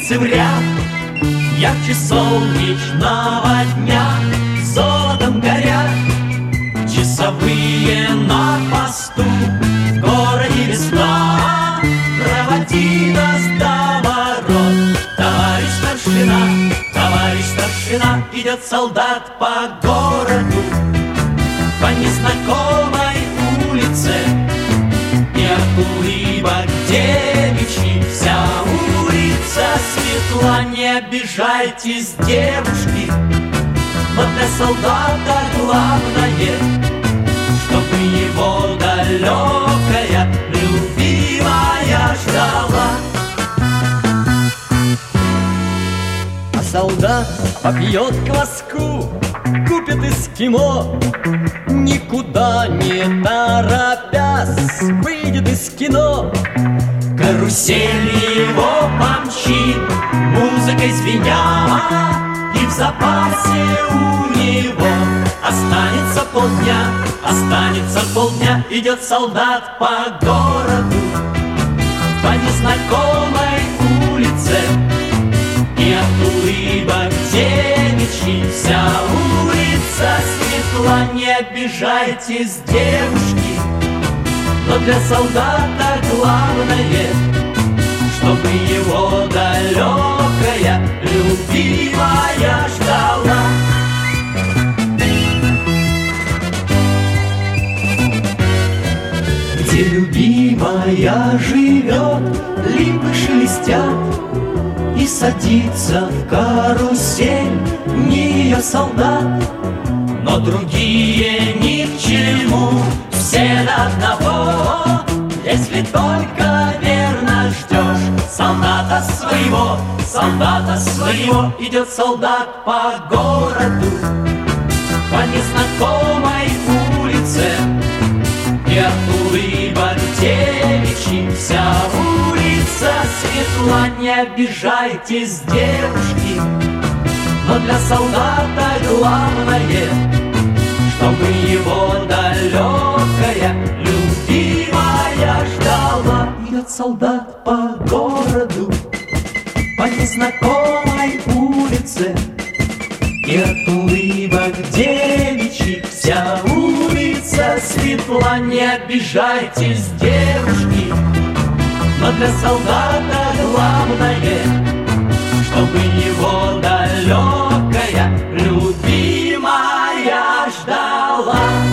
улицы в ряд, ярче солнечного дня, золотом горят часовые на посту. В городе весна, проводи нас до ворот. Товарищ старшина, идет солдат по городу, по незнакомой улице, и от улыбок девичьих вся улица светла. Не обижайтесь, девушки, но для солдата главное, чтобы его далекая любимая ждала. А солдат попьет кваску, купит эскимо, никуда не торопясь выйдет из кино. Карусель его помчит, музыкой звеня, и в запасе у него останется полдня. Идет солдат по городу, по незнакомой улице, и от улыбок девичьих вся улица светла. Не обижайтесь, девушки, но для солдата главное, чтобы его далекая любимая ждала. Где любимая живет, липы шелестят, и садится в карусель не ее солдат. Но другие ни к чему, все до одного, если только верно ждешь солдата своего. Идет солдат по городу, по незнакомой улице, и от улыбок девичьих вся улица светла. Не обижайтесь, девушки, но для солдата главное, чтобы его далекая любимая ждала. Идет солдат по городу, по незнакомой улице, и от улыбок девичьих вся улица светла. Не обижайтесь, девушки, но для солдата главное, чтобы его далекая любимая ждала.